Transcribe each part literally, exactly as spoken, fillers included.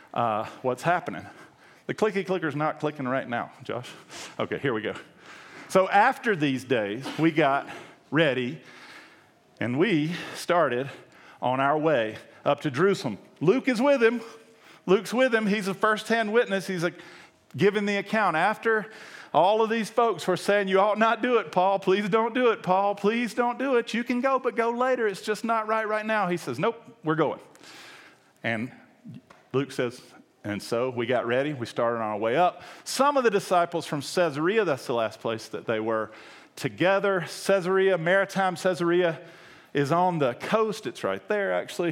uh, what's happening. The clicky clicker's not clicking right now, Josh. Okay, here we go. So after these days, we got ready, and we started on our way up to Jerusalem. Luke is with him. Luke's with him. He's a first-hand witness. He's like giving the account. After all of these folks were saying, you ought not do it, Paul. Please don't do it, Paul. Please don't do it. You can go, but go later. It's just not right right now. He says, nope, we're going. And Luke says, and so we got ready. We started on our way up. Some of the disciples from Caesarea, that's the last place that they were together. Caesarea, maritime Caesarea is on the coast. It's right there, actually.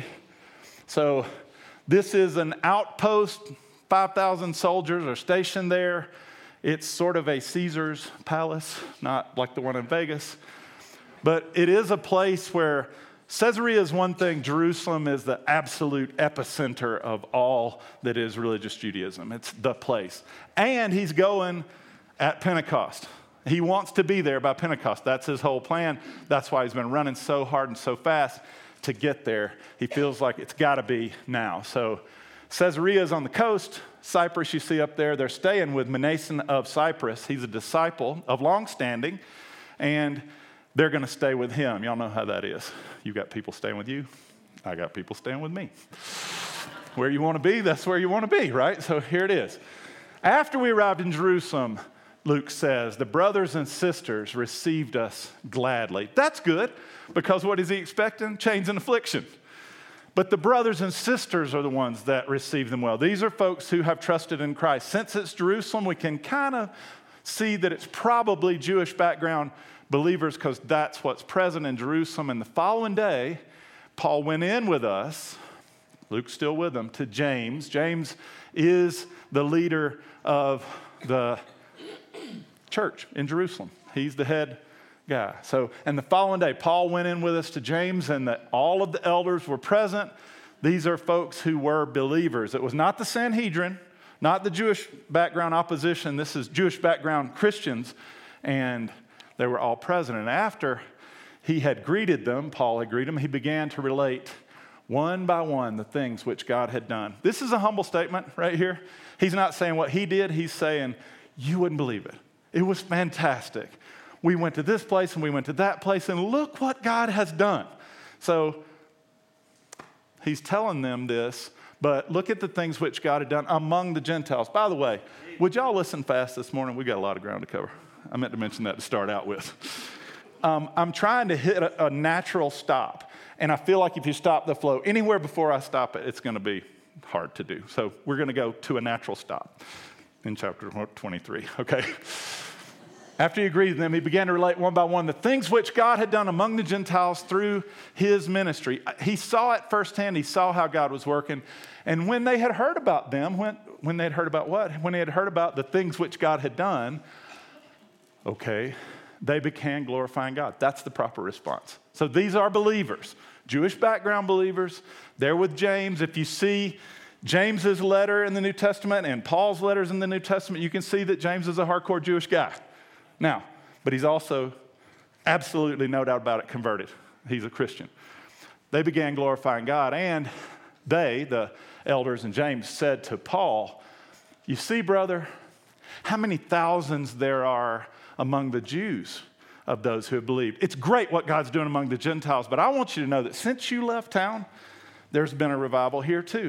So this is an outpost. five thousand soldiers are stationed there. It's sort of a Caesar's palace, not like the one in Vegas. But it is a place where Caesarea is one thing. Jerusalem is the absolute epicenter of all that is religious Judaism. It's the place. And he's going at Pentecost. He wants to be there by Pentecost. That's his whole plan. That's why he's been running so hard and so fast to get there. He feels like it's got to be now. So Caesarea is on the coast. Cyprus, you see up there, they're staying with Mnason of Cyprus. He's a disciple of long standing, and they're going to stay with him. Y'all know how that is. You got people staying with you. I got people staying with me. Where you want to be, that's where you want to be, right? So here it is. After we arrived in Jerusalem, Luke says, the brothers and sisters received us gladly. That's good, because what is he expecting? Chains and affliction. But the brothers and sisters are the ones that receive them well. These are folks who have trusted in Christ. Since it's Jerusalem, we can kind of see that it's probably Jewish background believers, because that's what's present in Jerusalem. And the following day, Paul went in with us, Luke's still with them, to James. James is the leader of the church in Jerusalem. He's the head guy. So, and the following day, Paul went in with us to James, and that all of the elders were present. These are folks who were believers. It was not the Sanhedrin, not the Jewish background opposition. This is Jewish background Christians, and they were all present. And after he had greeted them, Paul had greeted them, he began to relate one by one the things which God had done. This is a humble statement right here. He's not saying what he did. He's saying, you wouldn't believe it. It was fantastic. We went to this place and we went to that place, and look what God has done. So he's telling them this, but look at the things which God had done among the Gentiles. By the way, would y'all listen fast this morning? We got a lot of ground to cover. I meant to mention that to start out with. Um, I'm trying to hit a, a natural stop, and I feel like if you stop the flow anywhere before I stop it, it's going to be hard to do. So we're going to go to a natural stop in chapter twenty-three, okay? After he agreed with them, he began to relate one by one the things which God had done among the Gentiles through his ministry. He saw it firsthand. He saw how God was working. And when they had heard about them, when, when they had heard about what? When they had heard about the things which God had done, okay, they began glorifying God. That's the proper response. So these are believers, Jewish background believers. They're with James. If you see James's letter in the New Testament and Paul's letters in the New Testament, you can see that James is a hardcore Jewish guy. Now, but he's also absolutely, no doubt about it, converted. He's a Christian. They began glorifying God, and they, the elders and James, said to Paul, you see, brother, how many thousands there are among the Jews of those who have believed. It's great what God's doing among the Gentiles, but I want you to know that since you left town, there's been a revival here too.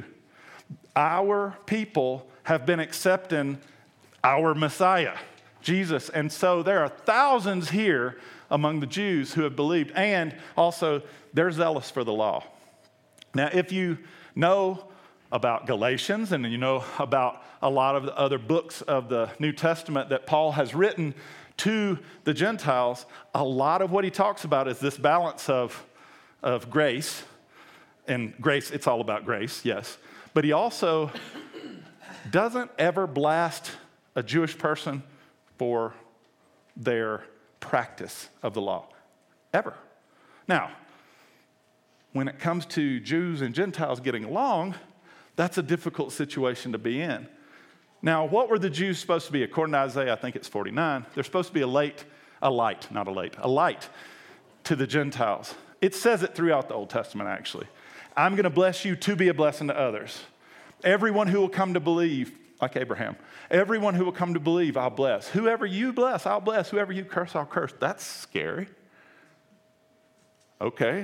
Our people have been accepting our Messiah, Jesus. And so there are thousands here among the Jews who have believed, and also they're zealous for the law. Now, if you know about Galatians and you know about a lot of the other books of the New Testament that Paul has written to the Gentiles, a lot of what he talks about is this balance of, of grace. And grace, it's all about grace, yes. But he also doesn't ever blast a Jewish person for their practice of the law, ever. Now, when it comes to Jews and Gentiles getting along, that's a difficult situation to be in. Now, what were the Jews supposed to be? According to Isaiah, I think it's forty-nine, they're supposed to be a light, a light, not a late, a light to the Gentiles. It says it throughout the Old Testament, actually. I'm going to bless you to be a blessing to others. Everyone who will come to believe, like Abraham, everyone who will come to believe, I'll bless. Whoever you bless, I'll bless. Whoever you curse, I'll curse. That's scary. Okay.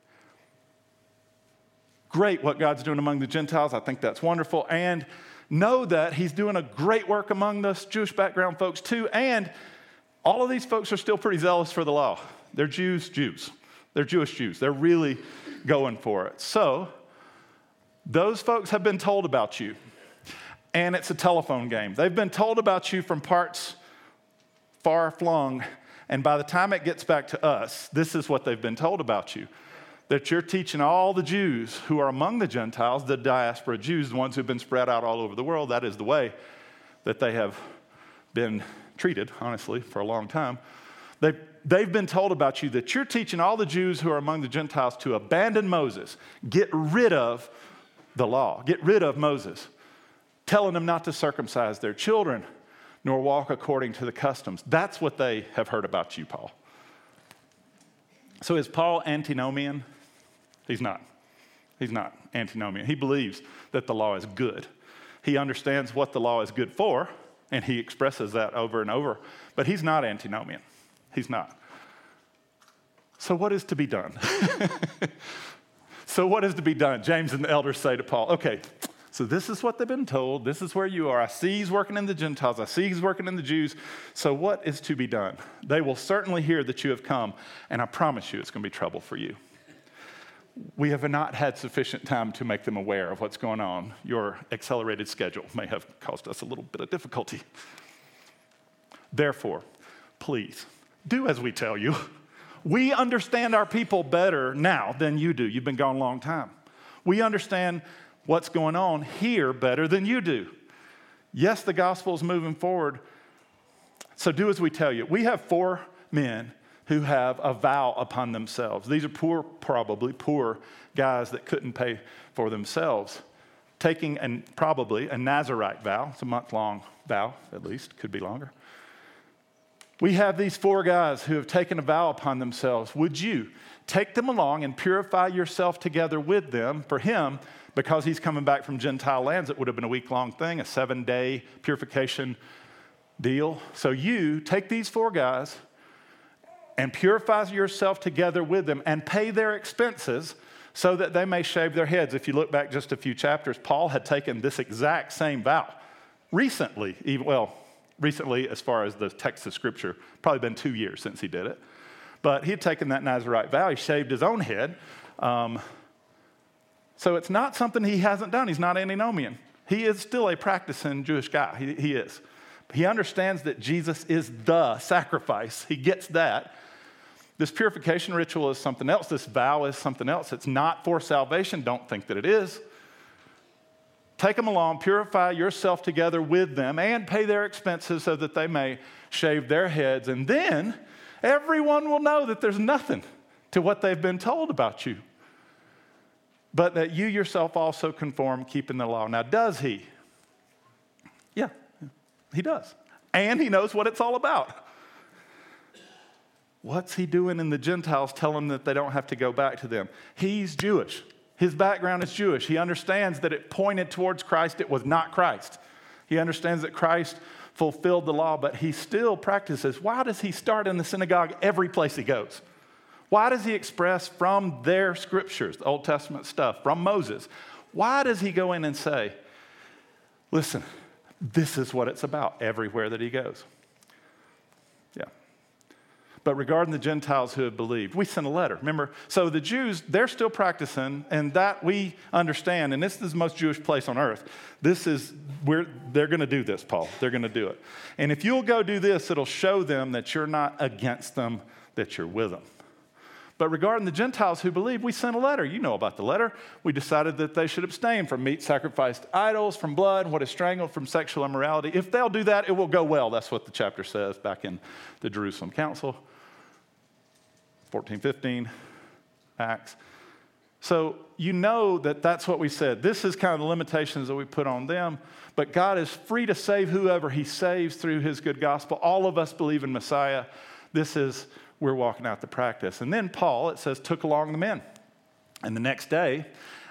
Great what God's doing among the Gentiles. I think that's wonderful. And know that he's doing a great work among us Jewish background folks too. And all of these folks are still pretty zealous for the law. They're Jews, Jews. They're Jewish Jews. They're really going for it. So those folks have been told about you. And it's a telephone game. They've been told about you from parts far flung. And by the time it gets back to us, this is what they've been told about you. That you're teaching all the Jews who are among the Gentiles, the diaspora Jews, the ones who've been spread out all over the world. That is the way that they have been treated, honestly, for a long time. They've, they've been told about you that you're teaching all the Jews who are among the Gentiles to abandon Moses, get rid of the law, get rid of Moses, telling them not to circumcise their children, nor walk according to the customs. That's what they have heard about you, Paul. So is Paul antinomian? He's not. He's not antinomian. He believes that the law is good. He understands what the law is good for, and he expresses that over and over. But he's not antinomian. He's not. So what is to be done? So what is to be done? James and the elders say to Paul, okay, so this is what they've been told. This is where you are. I see he's working in the Gentiles. I see he's working in the Jews. So what is to be done? They will certainly hear that you have come, and I promise you it's going to be trouble for you. We have not had sufficient time to make them aware of what's going on. Your accelerated schedule may have caused us a little bit of difficulty. Therefore, please, do as we tell you. We understand our people better now than you do. You've been gone a long time. We understand what's going on here better than you do. Yes, the gospel is moving forward. So do as we tell you. We have four men who have a vow upon themselves. These are poor, probably poor guys that couldn't pay for themselves, taking an, probably a Nazirite vow. It's a month-long vow, at least. Could be longer. We have these four guys who have taken a vow upon themselves. Would you take them along and purify yourself together with them for him, because he's coming back from Gentile lands? It would have been a week-long thing, a seven-day purification deal. So you take these four guys and purify yourself together with them and pay their expenses so that they may shave their heads. If you look back just a few chapters, Paul had taken this exact same vow recently, even, well, recently as far as the text of Scripture, probably been two years since he did it. But he had taken that Nazirite vow. He shaved his own head. Um, so it's not something he hasn't done. He's not antinomian. He is still a practicing Jewish guy. He, he is. He understands that Jesus is the sacrifice. He gets that. This purification ritual is something else. This vow is something else. It's not for salvation. Don't think that it is. Take them along, purify yourself together with them, and pay their expenses so that they may shave their heads. And then everyone will know that there's nothing to what they've been told about you, but that you yourself also conform, keeping the law. Now, does he? Yeah, he does. And he knows what it's all about. What's he doing in the Gentiles telling them that they don't have to go back to them? He's Jewish. His background is Jewish. He understands that it pointed towards Christ. It was not Christ. He understands that Christ fulfilled the law, but he still practices. Why does he start in the synagogue every place he goes? Why does he express from their scriptures, the Old Testament stuff, from Moses? Why does he go in and say, listen, this is what it's about everywhere that he goes? Yeah. But regarding the Gentiles who have believed, we sent a letter. Remember, so the Jews, they're still practicing, and that we understand, and this is the most Jewish place on earth. This is, where they're going to do this, Paul. They're going to do it. And if you'll go do this, it'll show them that you're not against them, that you're with them. But regarding the Gentiles who believe, we sent a letter. You know about the letter. We decided that they should abstain from meat sacrificed to idols, from blood, what is strangled, from sexual immorality. If they'll do that, it will go well. That's what the chapter says back in the Jerusalem Council. fourteen fifteen, Acts. So you know that that's what we said. This is kind of the limitations that we put on them. But God is free to save whoever he saves through his good gospel. All of us believe in Messiah. This is, we're walking out the practice. And then Paul, it says, took along the men. And the next day,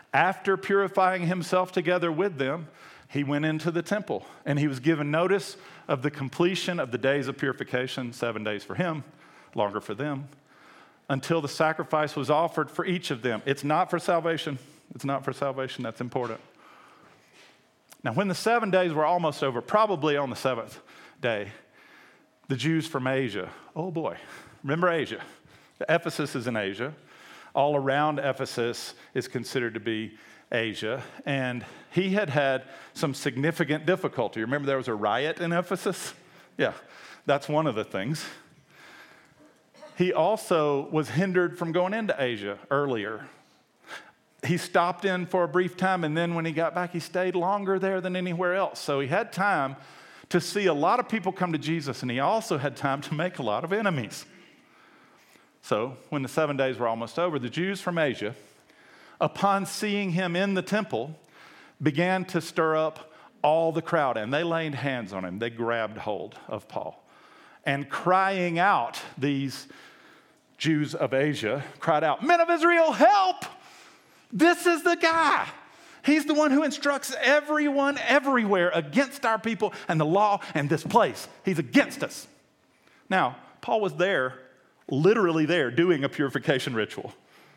After purifying himself together with them, he went into the temple, and he was given notice of the completion of the days of purification, seven days for him, longer for them, until the sacrifice was offered for each of them. It's not for salvation. It's not for salvation. That's important. Now, when the seven days were almost over, probably on the seventh day, the Jews from Asia, oh boy, remember Asia. Ephesus is in Asia. All around Ephesus is considered to be Asia, and he had had some significant difficulty. Remember there was a riot in Ephesus? Yeah, that's one of the things. He also was hindered from going into Asia earlier. He stopped in for a brief time, and then when he got back, he stayed longer there than anywhere else. So he had time to see a lot of people come to Jesus, and he also had time to make a lot of enemies. So when the seven days were almost over, the Jews from Asia, upon seeing him in the temple, began to stir up all the crowd, and they laid hands on him. They grabbed hold of Paul. And crying out, these Jews of Asia cried out, "Men of Israel, help! This is the guy. He's the one who instructs everyone everywhere against our people and the law and this place. He's against us." Now, Paul was there, literally there, doing a purification ritual.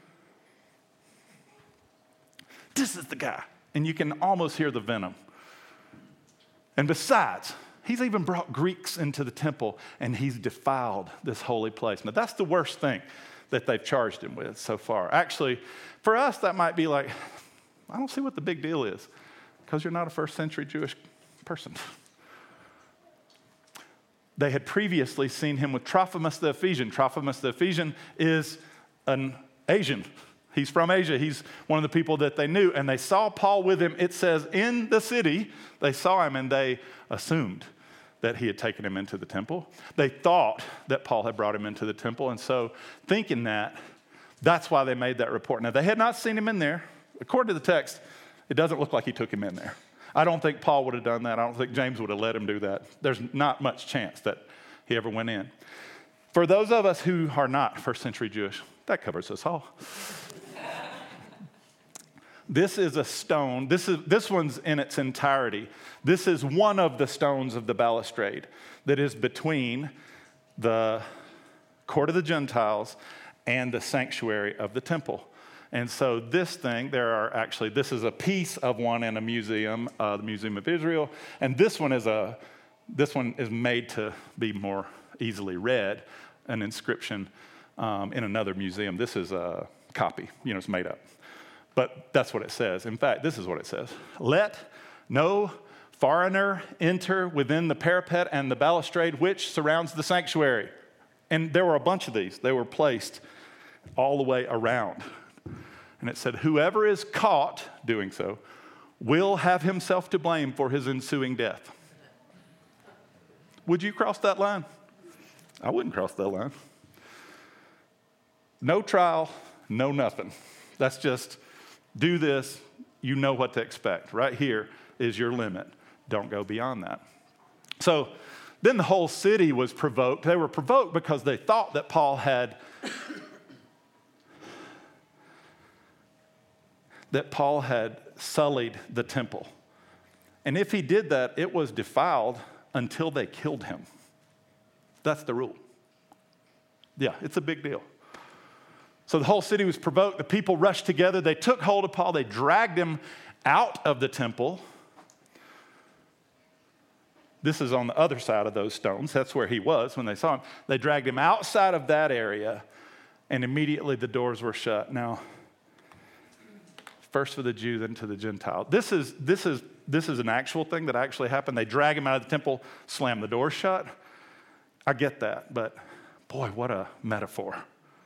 This is the guy. And you can almost hear the venom. And besides, he's even brought Greeks into the temple, and he's defiled this holy place. Now, that's the worst thing that they've charged him with so far. Actually, for us, that might be like, I don't see what the big deal is, because you're not a first century Jewish person. They had previously seen him with Trophimus the Ephesian. Trophimus the Ephesian is an Asian. He's from Asia. He's one of the people that they knew. And they saw Paul with him. It says in the city, they saw him and they assumed that he had taken him into the temple. They thought that Paul had brought him into the temple. And so thinking that, that's why they made that report. Now, they had not seen him in there. According to the text, it doesn't look like he took him in there. I don't think Paul would have done that. I don't think James would have let him do that. There's not much chance that he ever went in. For those of us who are not first century Jewish, that covers us all. This is a stone. This is this one's in its entirety. This is one of the stones of the balustrade that is between the court of the Gentiles and the sanctuary of the temple. And so this thing, there are actually, this is a piece of one in a museum, uh, the Museum of Israel, and this one is a, this one is made to be more easily read, an inscription um, in another museum. This is a copy, you know, it's made up. But that's what it says. In fact, this is what it says. "Let no foreigner enter within the parapet and the balustrade which surrounds the sanctuary." And there were a bunch of these. They were placed all the way around. And it said, "Whoever is caught doing so will have himself to blame for his ensuing death." Would you cross that line? I wouldn't cross that line. No trial, no nothing. That's just, do this, you know what to expect. Right here is your limit. Don't go beyond that. So then the whole city was provoked. They were provoked because they thought that Paul had that Paul had sullied the temple. And if he did that, it was defiled until they killed him. That's the rule. Yeah, it's a big deal. So the whole city was provoked. The people rushed together. They took hold of Paul. They dragged him out of the temple. This is on the other side of those stones. That's where he was when they saw him. They dragged him outside of that area, and immediately the doors were shut. Now, first for the Jew, then to the Gentile. This is, this is, this is an actual thing that actually happened. They drag him out of the temple, slam the door shut. I get that, but boy, what a metaphor.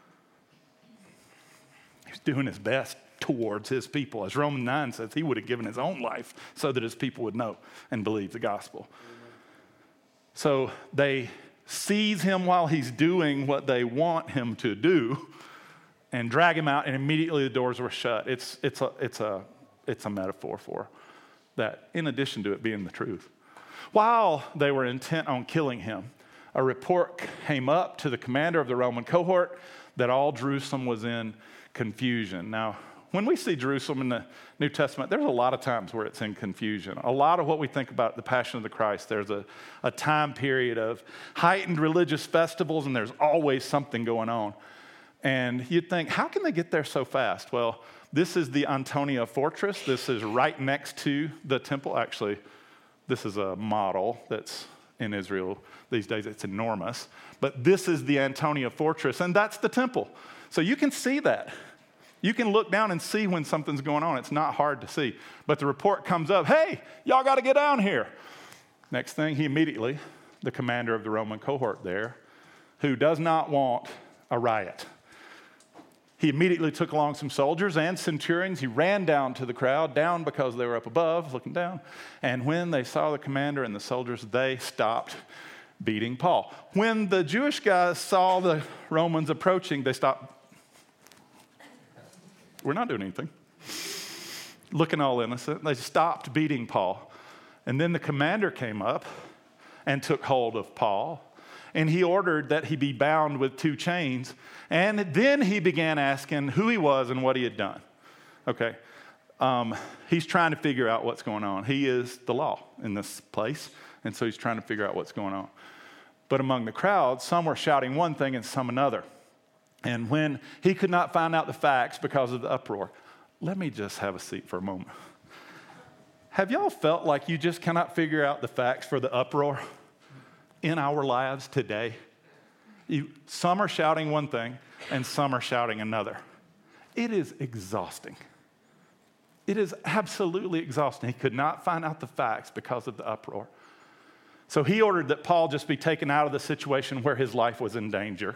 He's doing his best towards his people. As Romans nine says, he would have given his own life so that his people would know and believe the gospel. So they seize him while he's doing what they want him to do and drag him out, and immediately the doors were shut. It's, it's, a, it's, a, it's a metaphor for that, in addition to it being the truth. While they were intent on killing him, a report came up to the commander of the Roman cohort that all Jerusalem was in confusion. Now, When we see Jerusalem in the New Testament, there's a lot of times where it's in confusion. A lot of what we think about the Passion of the Christ, there's a, a time period of heightened religious festivals, and there's always something going on. And you'd think, how can they get there so fast? Well, this is the Antonia Fortress. This is right next to the temple. Actually, this is a model that's in Israel these days. It's enormous. But this is the Antonia Fortress, and that's the temple. So you can see that. You can look down and see when something's going on. It's not hard to see. But the report comes up, hey, y'all got to get down here. Next thing, he immediately, the commander of the Roman cohort there, who does not want a riot, he immediately took along some soldiers and centurions. He ran down to the crowd, down because they were up above, looking down. And when they saw the commander and the soldiers, they stopped beating Paul. When the Jewish guys saw the Romans approaching, they stopped. We're not doing anything. Looking all innocent. They stopped beating Paul. And then the commander came up and took hold of Paul. And he ordered that he be bound with two chains. And then he began asking who he was and what he had done. Okay. Um, he's trying to figure out what's going on. He is the law in this place. And so he's trying to figure out what's going on. But among the crowd, some were shouting one thing and some another. And when he could not find out the facts because of the uproar, let me just have a seat for a moment. Have y'all felt like you just cannot figure out the facts for the uproar in our lives today? You, some are shouting one thing and some are shouting another. It is exhausting. It is absolutely exhausting. He could not find out the facts because of the uproar. So he ordered that Paul just be taken out of the situation where his life was in danger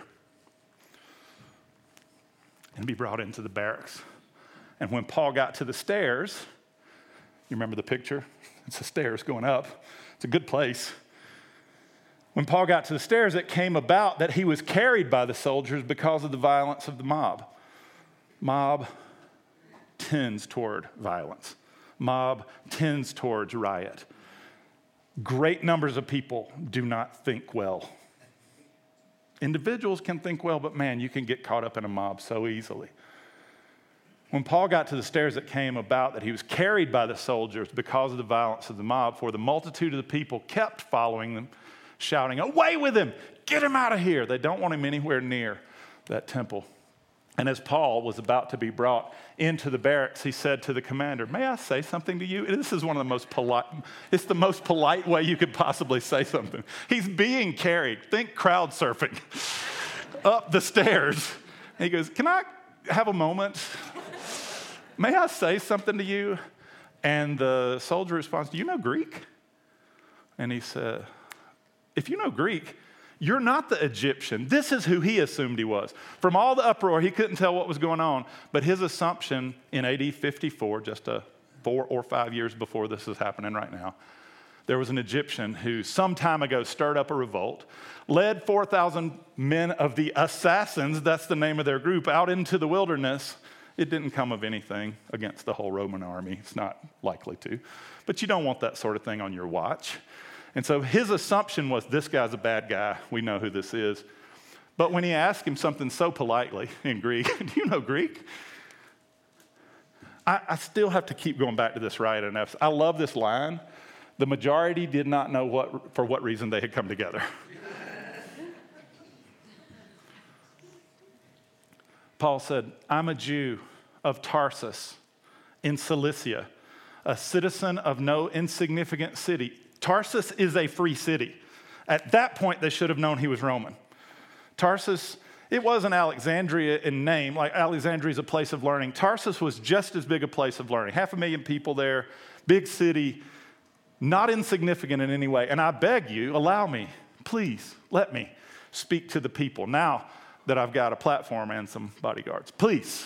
and be brought into the barracks. And when Paul got to the stairs, you remember the picture? It's the stairs going up. It's a good place. When Paul got to the stairs, it came about that he was carried by the soldiers because of the violence of the mob. Mob tends toward violence. Mob tends towards riot. Great numbers of people do not think well. Individuals can think well, but man, you can get caught up in a mob so easily. When Paul got to the stairs, it came about that he was carried by the soldiers because of the violence of the mob, for the multitude of the people kept following them, shouting, "Away with him! Get him out of here!" They don't want him anywhere near that temple. And as Paul was about to be brought into the barracks, he said to the commander, "May I say something to you?" This is one of the most polite, it's the most polite way you could possibly say something. He's being carried. Think crowd surfing up the stairs. And he goes, "Can I have a moment? May I say something to you?" And the soldier responds, "Do you know Greek?" And he said, "If you know Greek, you're not the Egyptian." This is who he assumed he was. From all the uproar, he couldn't tell what was going on. But his assumption in A D fifty-four, just a four or five years before this is happening right now, there was an Egyptian who some time ago stirred up a revolt, led four thousand men of the assassins, that's the name of their group, out into the wilderness. It didn't come of anything against the whole Roman army. It's not likely to. But you don't want that sort of thing on your watch. And so his assumption was, this guy's a bad guy. We know who this is. But when he asked him something so politely in Greek, "Do you know Greek?" I, I still have to keep going back to this riot in Ephesus. I love this line. The majority did not know what for what reason they had come together. Paul said, "I'm a Jew of Tarsus in Cilicia, a citizen of no insignificant city." Tarsus is a free city. At that point, they should have known he was Roman. Tarsus, it wasn't Alexandria in name, like Alexandria is a place of learning. Tarsus was just as big a place of learning. Half a million people there, big city, not insignificant in any way. And I beg you, allow me, please, let me speak to the people now that I've got a platform and some bodyguards. Please.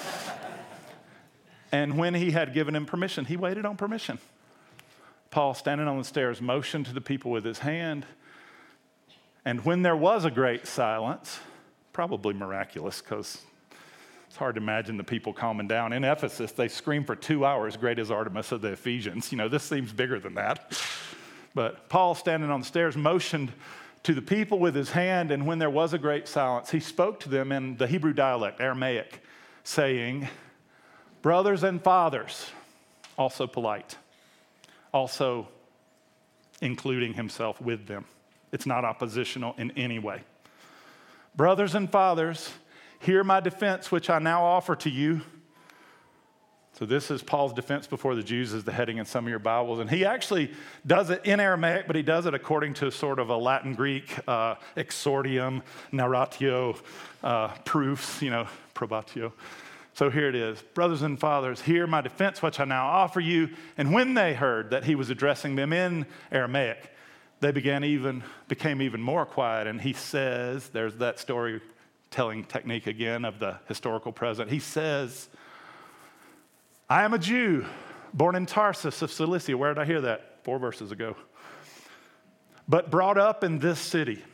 And when he had given him permission, he waited on permission. Paul, standing on the stairs, motioned to the people with his hand. And when there was a great silence, probably miraculous, because it's hard to imagine the people calming down. In Ephesus, they screamed for two hours, "Great is Artemis of the Ephesians." You know, this seems bigger than that. But Paul, standing on the stairs, motioned to the people with his hand. And when there was a great silence, he spoke to them in the Hebrew dialect, Aramaic, saying, Brothers and fathers, also polite, also including himself with them. It's not oppositional in any way. Brothers and fathers, hear my defense, which I now offer to you. So this is Paul's defense before the Jews, is the heading in some of your Bibles. And he actually does it in Aramaic, but he does it according to sort of a Latin Greek uh, exordium, narratio, uh, proofs, you know, probatio. So here it is. Brothers and fathers, hear my defense, which I now offer you. And when they heard that he was addressing them in Aramaic, they began even, became even more quiet. And he says, there's that storytelling technique again of the historical present. He says, I am a Jew, born in Tarsus of Cilicia. Where did I hear that? Four verses ago. But brought up in this city.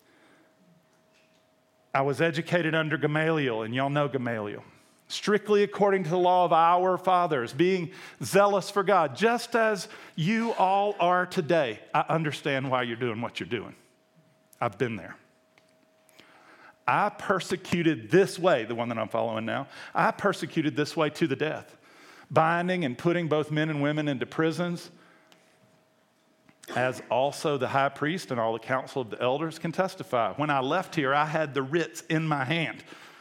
I was educated under Gamaliel, and y'all know Gamaliel. Strictly according to the law of our fathers, being zealous for God, just as you all are today. I understand why you're doing what you're doing. I've been there. I persecuted this way, the one that I'm following now, I persecuted this way to the death, binding and putting both men and women into prisons, as also the high priest and all the council of the elders can testify. When I left here, I had the writs in my hand.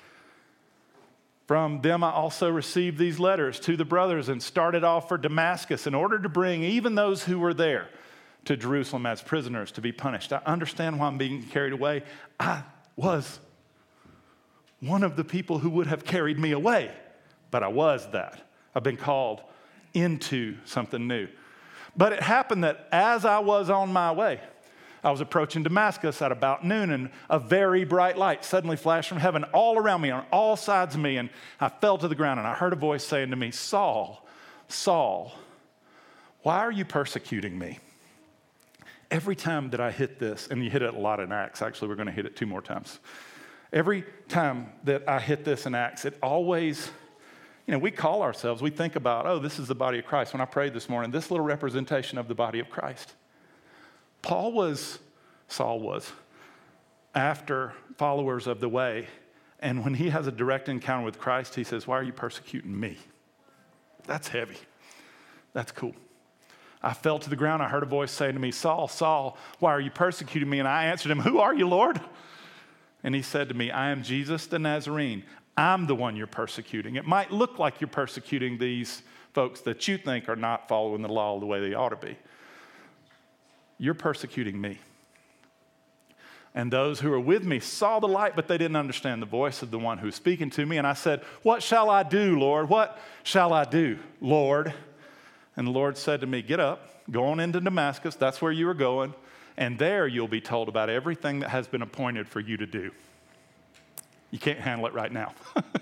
From them I also received these letters to the brothers and started off for Damascus in order to bring even those who were there to Jerusalem as prisoners to be punished. I understand why I'm being carried away. I was one of the people who would have carried me away, but I was that. I've been called into something new. But it happened that as I was on my way, I was approaching Damascus at about noon, and a very bright light suddenly flashed from heaven all around me, on all sides of me, and I fell to the ground, and I heard a voice saying to me, Saul, Saul, why are you persecuting me? Every time that I hit this, and you hit it a lot in Acts, actually we're going to hit it two more times. Every time that I hit this in Acts, it always, you know, we call ourselves, we think about, oh, this is the body of Christ. When I prayed this morning, this little representation of the body of Christ. Paul was, Saul was, after followers of the way, and when he has a direct encounter with Christ, he says, why are you persecuting me? That's heavy. That's cool. I fell to the ground. I heard a voice saying to me, Saul, Saul, why are you persecuting me? And I answered him, who are you, Lord? And he said to me, I am Jesus the Nazarene. I'm the one you're persecuting. It might look like you're persecuting these folks that you think are not following the law the way they ought to be. You're persecuting me. And those who were with me saw the light, but they didn't understand the voice of the one who was speaking to me. And I said, what shall I do, Lord? What shall I do, Lord? And the Lord said to me, get up, go on into Damascus. That's where you are going. And there you'll be told about everything that has been appointed for you to do. You can't handle it right now.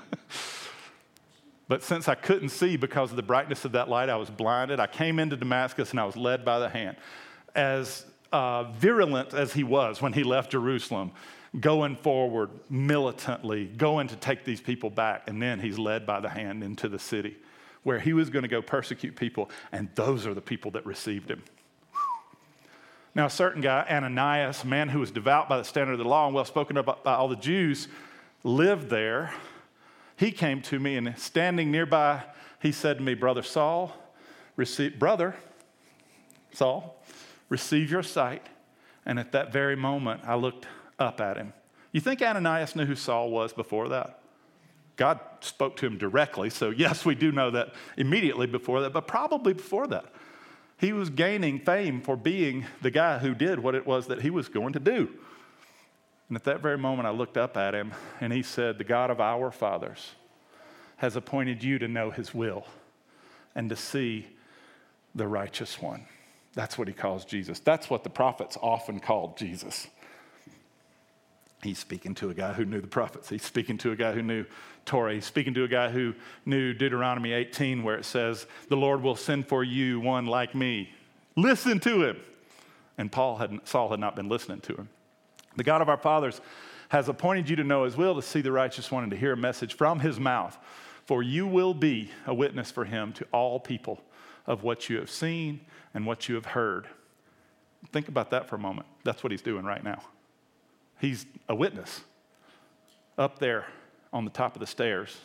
But since I couldn't see because of the brightness of that light, I was blinded. I came into Damascus and I was led by the hand. As uh, virulent as he was when he left Jerusalem, going forward militantly, going to take these people back, and then he's led by the hand into the city where he was going to go persecute people, and those are the people that received him. Now, a certain guy, Ananias, a man who was devout by the standard of the law and well spoken of by all the Jews, lived there. He came to me, and standing nearby, he said to me, Brother Saul, receive, brother Saul, receive your sight. And at that very moment, I looked up at him. You think Ananias knew who Saul was before that? God spoke to him directly, so yes, we do know that immediately before that, but probably before that. He was gaining fame for being the guy who did what it was that he was going to do. And at that very moment, I looked up at him, and he said, the God of our fathers has appointed you to know his will and to see the righteous one. That's what he calls Jesus. That's what the prophets often called Jesus. He's speaking to a guy who knew the prophets. He's speaking to a guy who knew Torah. He's speaking to a guy who knew Deuteronomy eighteen, where it says, the Lord will send for you one like me. Listen to him. And Paul had, Saul had not been listening to him. The God of our fathers has appointed you to know his will, to see the righteous one, and to hear a message from his mouth. For you will be a witness for him to all people of what you have seen and what you have heard. Think about that for a moment. That's what he's doing right now. He's a witness up there on the top of the stairs,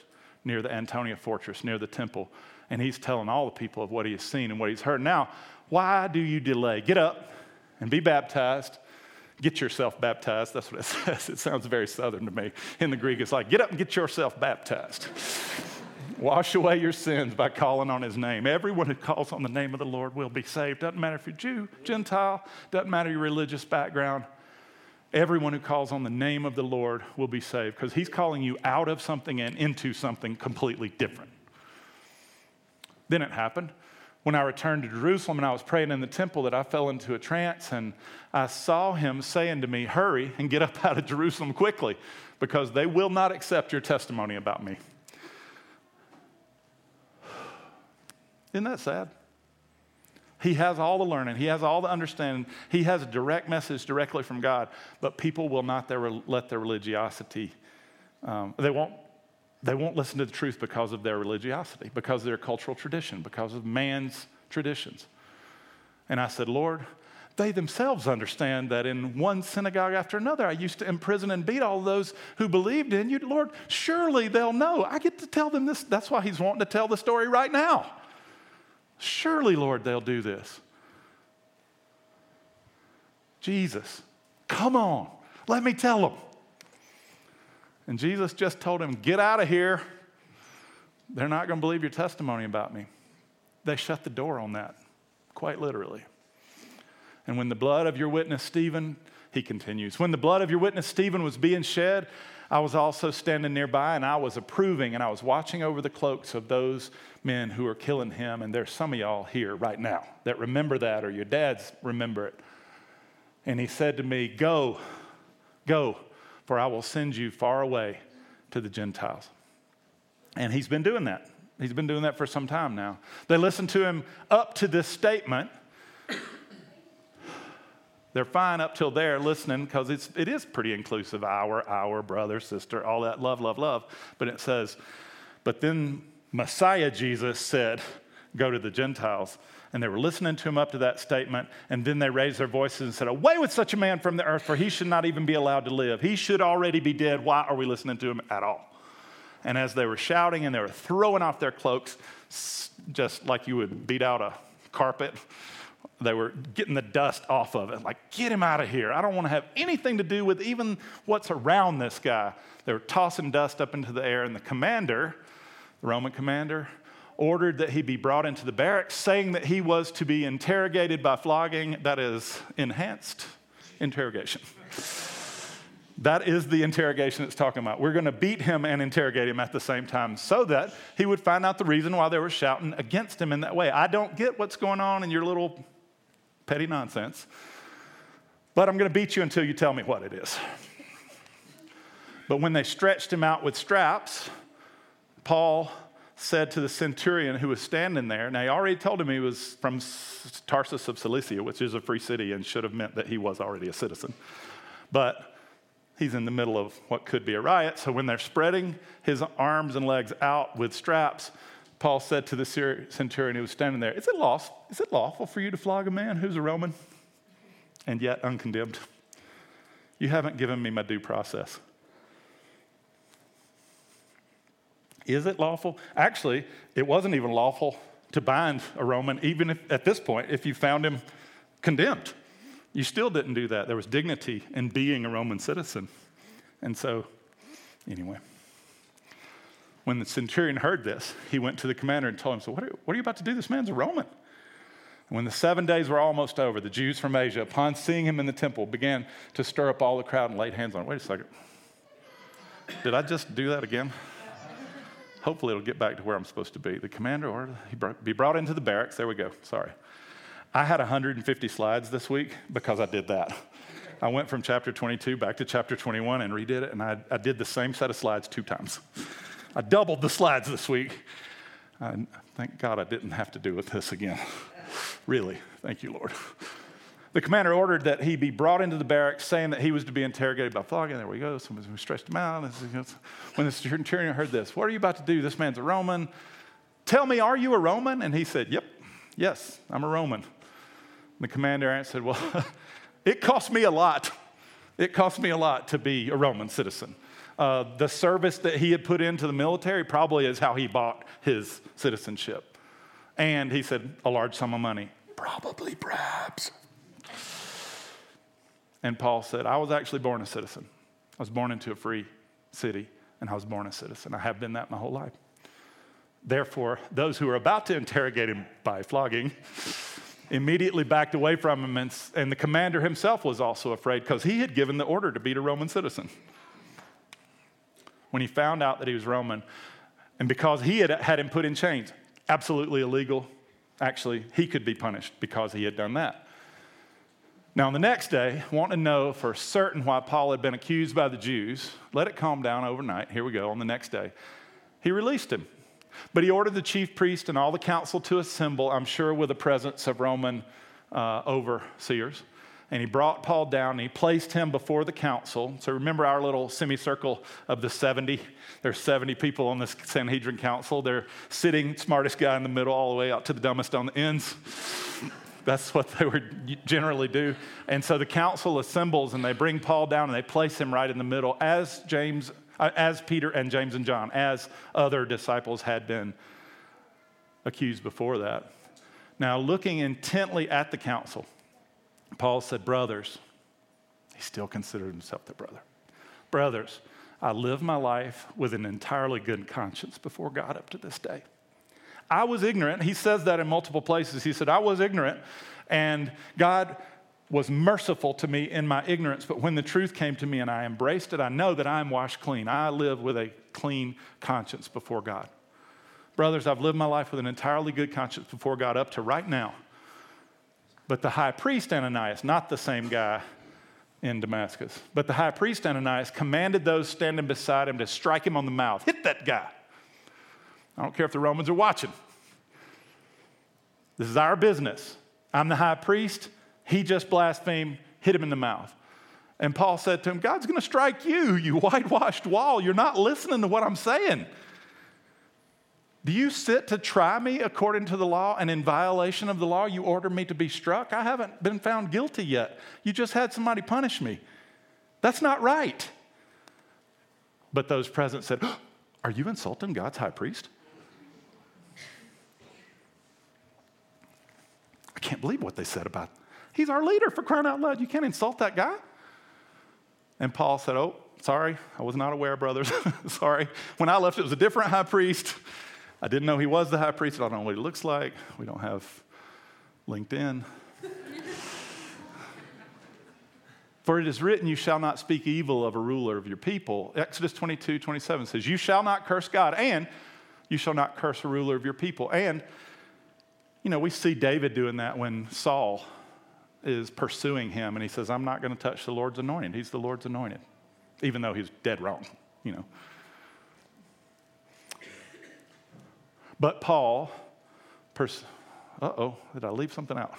near the Antonia Fortress, near the temple. And he's telling all the people of what he has seen and what he's heard. Now, why do you delay? Get up and be baptized. Get yourself baptized. That's what it says. It sounds very Southern to me. In the Greek, it's like, get up and get yourself baptized. Wash away your sins by calling on his name. Everyone who calls on the name of the Lord will be saved. Doesn't matter if you're Jew, Gentile, doesn't matter your religious background. Everyone who calls on the name of the Lord will be saved because he's calling you out of something and into something completely different. Then it happened when I returned to Jerusalem and I was praying in the temple that I fell into a trance, and I saw him saying to me, hurry and get up out of Jerusalem quickly because they will not accept your testimony about me. Isn't that sad? He has all the learning. He has all the understanding. He has a direct message directly from God, but people will not their, let their religiosity, um, they won't They won't listen to the truth because of their religiosity, because of their cultural tradition, because of man's traditions. And I said, Lord, they themselves understand that in one synagogue after another, I used to imprison and beat all those who believed in you. Lord, surely they'll know. I get to tell them this. That's why he's wanting to tell the story right now. Surely, Lord, they'll do this. Jesus, come on, let me tell them. And Jesus just told him, get out of here. They're not going to believe your testimony about me. They shut the door on that, quite literally. And when the blood of your witness Stephen, he continues, when the blood of your witness Stephen was being shed, I was also standing nearby, and I was approving, and I was watching over the cloaks of those men who are killing him. And there's some of y'all here right now that remember that, or your dads remember it. And he said to me, go, go, for I will send you far away to the Gentiles. And he's been doing that. He's been doing that for some time now. They listened to him up to this statement. They're fine up till there listening because it's it is pretty inclusive. Our, our, brother, sister, all that, love, love, love. But it says, but then Messiah Jesus said, go to the Gentiles. And they were listening to him up to that statement, and then they raised their voices and said, away with such a man from the earth, for he should not even be allowed to live. He should already be dead. Why are we listening to him at all? And as they were shouting and they were throwing off their cloaks, just like you would beat out a carpet, they were getting the dust off of it, like, get him out of here. I don't want to have anything to do with even what's around this guy. They were tossing dust up into the air, and the commander, the Roman commander, ordered that he be brought into the barracks, saying that he was to be interrogated by flogging, that is, enhanced interrogation. That is the interrogation it's talking about. We're going to beat him and interrogate him at the same time so that he would find out the reason why they were shouting against him in that way. I don't get what's going on in your little petty nonsense, but I'm going to beat you until you tell me what it is. But when they stretched him out with straps, Paul said to the centurion who was standing there, now he already told him he was from Tarsus of Cilicia, which is a free city and should have meant that he was already a citizen. But he's in the middle of what could be a riot. So when they're spreading his arms and legs out with straps, Paul said to the centurion who was standing there, is it lawful, is it lawful for you to flog a man who's a Roman and yet uncondemned? You haven't given me my due process. Is it lawful? Actually, it wasn't even lawful to bind a Roman, even if, at this point, if you found him condemned. You still didn't do that. There was dignity in being a Roman citizen. And so, anyway, when the centurion heard this, he went to the commander and told him, so what are, what are you about to do? This man's a Roman. And when the seven days were almost over, the Jews from Asia, upon seeing him in the temple, began to stir up all the crowd and laid hands on him. Wait a second. Did I just do that again? Hopefully it'll get back to where I'm supposed to be. The commander ordered he be brought into the barracks. There we go. Sorry. I had one hundred fifty slides this week because I did that. I went from chapter twenty-two back to chapter twenty-one and redid it, and I, I did the same set of slides two times. I doubled the slides this week. I, thank God I didn't have to do with this again. Really. Thank you, Lord. The commander ordered that he be brought into the barracks, saying that he was to be interrogated by flogging. There we go. So we stretched him out. When the centurion heard this, what are you about to do? This man's a Roman. Tell me, are you a Roman? And he said, yep, yes, I'm a Roman. The commander answered, well, it cost me a lot. It cost me a lot to be a Roman citizen. Uh, the service that he had put into the military probably is how he bought his citizenship. And he said, a large sum of money. Probably, perhaps. And Paul said, I was actually born a citizen. I was born into a free city, and I was born a citizen. I have been that my whole life. Therefore, those who were about to interrogate him by flogging immediately backed away from him, and, and the commander himself was also afraid because he had given the order to beat a Roman citizen. When he found out that he was Roman, and because he had had him put in chains, absolutely illegal, actually, he could be punished because he had done that. Now, on the next day, wanting to know for certain why Paul had been accused by the Jews, let it calm down overnight. Here we go, on the next day, he released him. But he ordered the chief priest and all the council to assemble, I'm sure with the presence of Roman uh, overseers. And he brought Paul down and he placed him before the council. So remember our little semicircle of the seventy? There's seventy people on this Sanhedrin council. They're sitting, smartest guy in the middle, all the way out to the dumbest on the ends. That's what they would generally do. And so the council assembles and they bring Paul down and they place him right in the middle as James as Peter and James and John, as other disciples had been accused before that. Now, looking intently at the council, Paul said, brothers, he still considered himself their brother. Brothers, I live my life with an entirely good conscience before God up to this day. I was ignorant. He says that in multiple places. He said, I was ignorant, and God was merciful to me in my ignorance, but when the truth came to me and I embraced it, I know that I am washed clean. I live with a clean conscience before God. Brothers, I've lived my life with an entirely good conscience before God up to right now. But the high priest Ananias, not the same guy in Damascus, but the high priest Ananias commanded those standing beside him to strike him on the mouth. Hit that guy. I don't care if the Romans are watching. This is our business. I'm the high priest. He just blasphemed, hit him in the mouth. And Paul said to him, God's going to strike you, you whitewashed wall. You're not listening to what I'm saying. Do you sit to try me according to the law, and in violation of the law, you order me to be struck? I haven't been found guilty yet. You just had somebody punish me. That's not right. But those present said, are you insulting God's high priest? I can't believe what they said about him. He's our leader, for crying out loud. You can't insult that guy. And Paul said, oh, sorry, I was not aware, brothers. Sorry. When I left, it was a different high priest. I didn't know he was the high priest. I don't know what he looks like. We don't have LinkedIn. For it is written, you shall not speak evil of a ruler of your people. Exodus twenty-two, twenty-seven says, you shall not curse God, and you shall not curse a ruler of your people. And, you know, we see David doing that when Saul is pursuing him, and he says, I'm not going to touch the Lord's anointed. He's the Lord's anointed, even though he's dead wrong, you know. But Paul, pers- uh-oh, did I leave something out?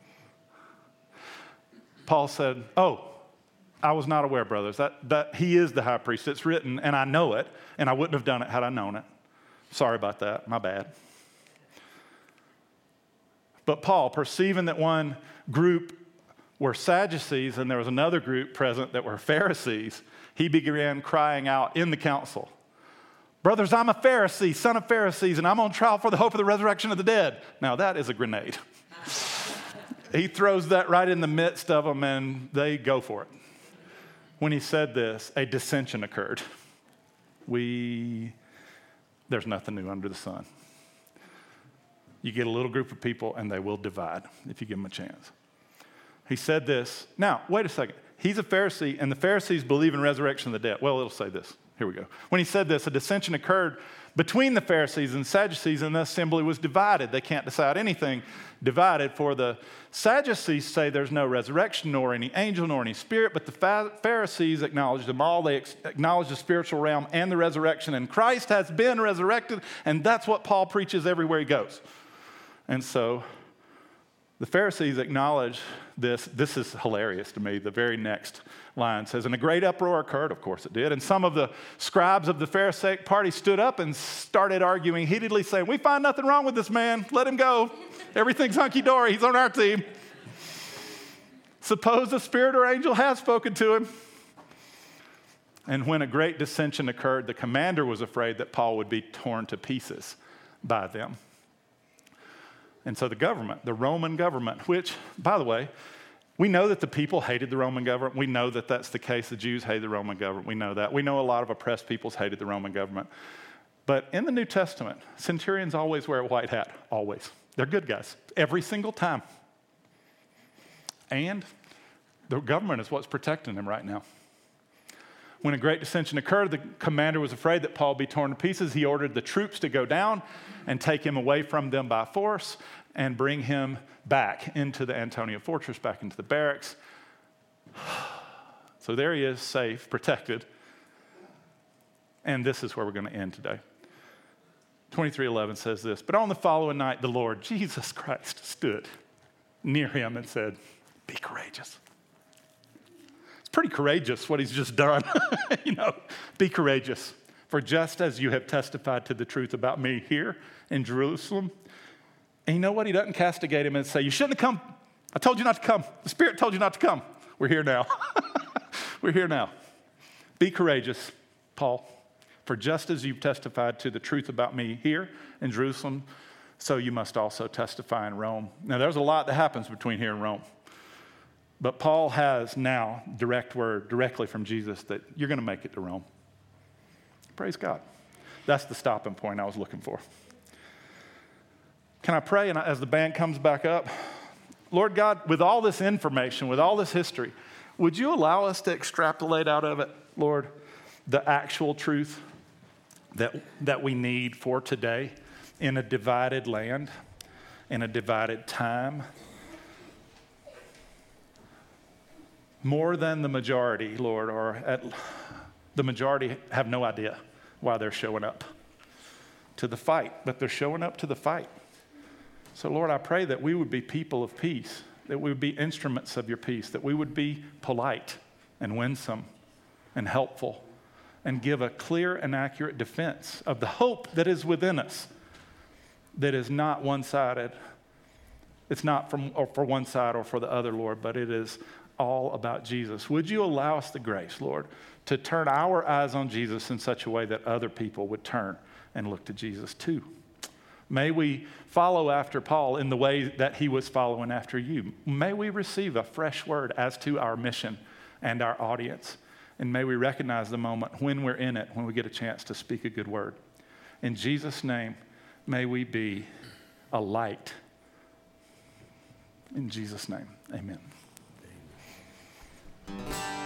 Paul said, oh, I was not aware, brothers, that, that he is the high priest. It's written, and I know it, and I wouldn't have done it had I known it. Sorry about that, my bad. But Paul, perceiving that one group were Sadducees and there was another group present that were Pharisees, he began crying out in the council, brothers, I'm a Pharisee, son of Pharisees, and I'm on trial for the hope of the resurrection of the dead. Now that is a grenade. He throws that right in the midst of them and they go for it. When he said this, a dissension occurred. We, there's nothing new under the sun. You get a little group of people and they will divide if you give them a chance. He said this. Now, wait a second. He's a Pharisee and the Pharisees believe in resurrection of the dead. Well, it'll say this. Here we go. When he said this, a dissension occurred between the Pharisees and Sadducees, and the assembly was divided. They can't decide anything. Divided. For the Sadducees say there's no resurrection, nor any angel, nor any spirit, but the Pharisees acknowledge them all. They acknowledge the spiritual realm and the resurrection, and Christ has been resurrected, and that's what Paul preaches everywhere he goes. And so the Pharisees acknowledge this. This is hilarious to me. The very next line says, and a great uproar occurred. Of course it did. And some of the scribes of the Pharisaic party stood up and started arguing heatedly, saying, we find nothing wrong with this man. Let him go. Everything's hunky-dory. He's on our team. Suppose a spirit or angel has spoken to him. And when a great dissension occurred, the commander was afraid that Paul would be torn to pieces by them. And so the government, the Roman government, which, by the way, we know that the people hated the Roman government. We know that that's the case. The Jews hated the Roman government. We know that. We know a lot of oppressed peoples hated the Roman government. But in the New Testament, centurions always wear a white hat, always. They're good guys, every single time. And the government is what's protecting them right now. When a great dissension occurred, the commander was afraid that Paul would be torn to pieces. He ordered the troops to go down and take him away from them by force and bring him back into the Antonia fortress, back into the barracks. So there he is, safe, protected. And this is where we're going to end today. twenty-three eleven says this, but on the following night, the Lord, Jesus Christ, stood near him and said, be courageous. Pretty courageous what he's just done. You know, be courageous. For just as you have testified to the truth about me here in Jerusalem, and you know what? He doesn't castigate him and say, you shouldn't have come. I told you not to come. The Spirit told you not to come. We're here now. We're here now. Be courageous, Paul. For just as you've testified to the truth about me here in Jerusalem, so you must also testify in Rome. Now, there's a lot that happens between here and Rome. But Paul has now direct word directly from Jesus that you're going to make it to Rome. Praise God. That's the stopping point I was looking for. Can I pray? And as the band comes back up, Lord God, with all this information, with all this history, would you allow us to extrapolate out of it, Lord, the actual truth that, that we need for today in a divided land, in a divided time? More than the majority, Lord, or at, the majority have no idea why they're showing up to the fight, but they're showing up to the fight. So, Lord, I pray that we would be people of peace, that we would be instruments of your peace, that we would be polite and winsome and helpful and give a clear and accurate defense of the hope that is within us, that is not one-sided. It's not from, or for one side or for the other, Lord, but it is all about Jesus. Would you allow us the grace, Lord, to turn our eyes on Jesus in such a way that other people would turn and look to Jesus too? May we follow after Paul in the way that he was following after you. May we receive a fresh word as to our mission and our audience. And may we recognize the moment when we're in it, when we get a chance to speak a good word. In Jesus' name, may we be a light. In Jesus' name, amen. Amen.